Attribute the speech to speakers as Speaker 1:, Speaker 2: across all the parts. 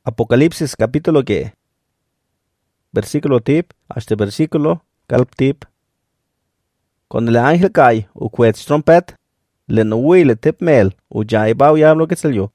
Speaker 1: Apocalipsis capítulo que. Versículo tip hasta versículo calp tip. Cuando el ángel cae u quets trompet, le no le tip mel u jai bau yablo que salió.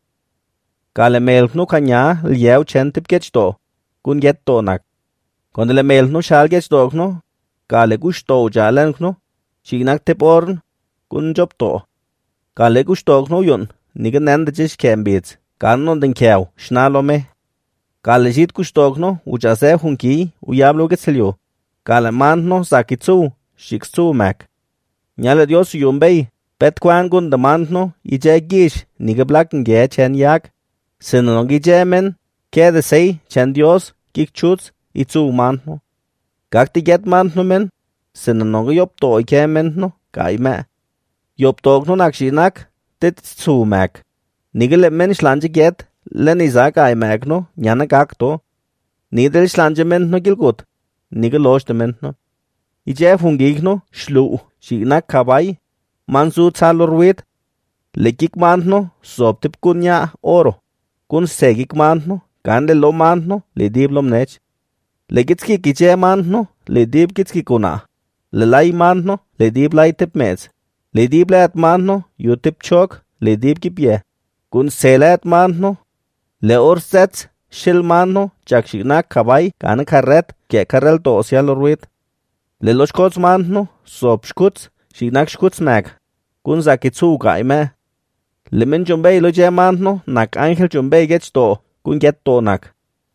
Speaker 1: Kale mel no kanya lieu chen tip getsto, kun get tonak. Cuando le mel no shal getsto no, kale gusto jalen no, chinak tip orn, kun job to. Kale gusto no yun, nigen ende jish kembits. Kanon den keu, schnalome. Kale jit gustogno, ujase hunki, uyablo getselio. Kale manno sakitsu, shiksu mak. Nyale Dios yumbei, bet kwangun de manno, ije gish, nige blacken ge chen yak. Sinon ije men, kede sei, chen Dios, gik chuts, itsu manno. Gakti get manno men, sinon yopto ike menno, kai me. Yoptogno nakshinak, tit tsu mak. Nigel men slanje get, len Isaac ay magno, nyana gakto. Nidel slanje men no gilgut. Nigel loste men no. Ije fungigno, shlu, shinak kabay, mansu tsalorwit. Lekik manno, sobtip kunya oro. Kun segik manno, kande lo manno, le diblom nech. Legitski kije manno, le dib kitski kuna. Le lay manno, le dib lay tip mez. Le dib layat manno, yu tip chok, le dib kipye. Kun selet manno, le orsets, shil manno, chakshinak kabay, kana karret, ke karel to sialorwit. Le loshkots manno, sop shkuts, shinak shkuts mag, kun zakitsu gaime. Le men jumbei lo je manno, nak angel jumbei gets to, kun get to nak.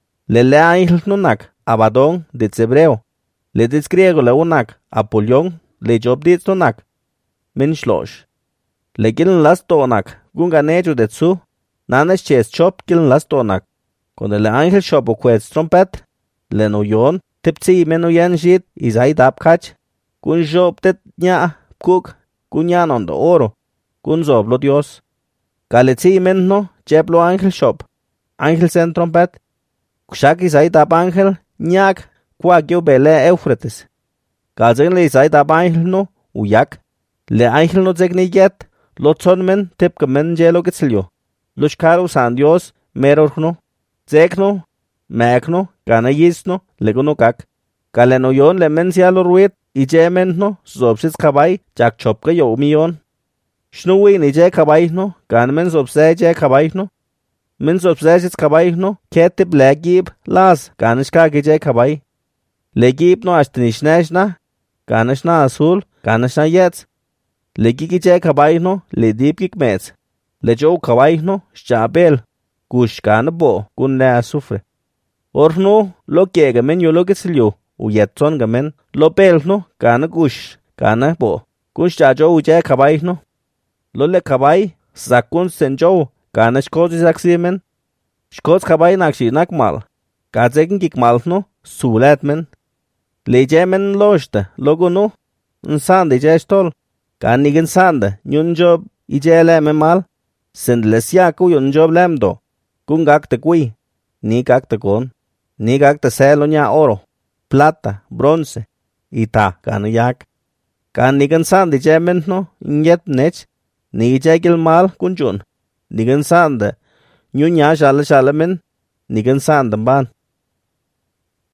Speaker 1: Le angel no nak, abadon, dit hebreo. Le dit griego le unak, Apollon, le job dit no nak. Min shlosh. Le gillen las to nak. Gunga nejo de tsu, nanes ches chop kiln las tonak. Cuando le ángel shop o quets trompet, le no yon, tipsi menu yen shit, izay dap kach, kun job tet nya, kuk, kun yanon do oro, kun zoblo Dios. Kaletsi men no, jeblo ángel shop, ángel sen trompet, kushak izay dap ángel, nyak, kwa gyo bele Eufrates. Kalzen le izay dap ángel no, uyak, le ángel no zegni yet, Lotson men tipka men jelo getsilio. Lushkaro san Dios merorno. Zekno, magno, gana yisno, legono kak. Kaleno yon le men sialo ruit, ije menno, zobsis kabay, jak chopka yo miyon. Shnuwi ni je kabay no, gan men zobse je kabay no. Men zobse jis kabay no, ketip legib, las, ganishka je kabay. Legib no ashtinishna, ganishna azul, ganishna yetz. Le gikije kabayno, le dip gikmez. Le jo kabayno, shabel. Gush kana bo, kun le azufre. Orno, lo kiega men yo lo getsilio. Uyetson gamen, lo belno, kana gush, kana bo. Kun shajo uje kabayno. Lo le kabay, sakun senjo, kana shkozi saksimen. Shkoz kabay nakshi nakmal. Kazegen gikmalno, sulet men. Le jemen loshte, logo no. Nsande jestol. Kan nigen sande, nyun job, ije leme mal, send lesyaku yun job lemdo, kun gakte kui, ni gakte kon, ni gakte selo nya oro, plata, bronce, ita, kan yak. Kan nigen sande ije mentno, nyet nech, ni ije gil mal kun jun, nigen sande, nyun ya shale men, nigen sande ban.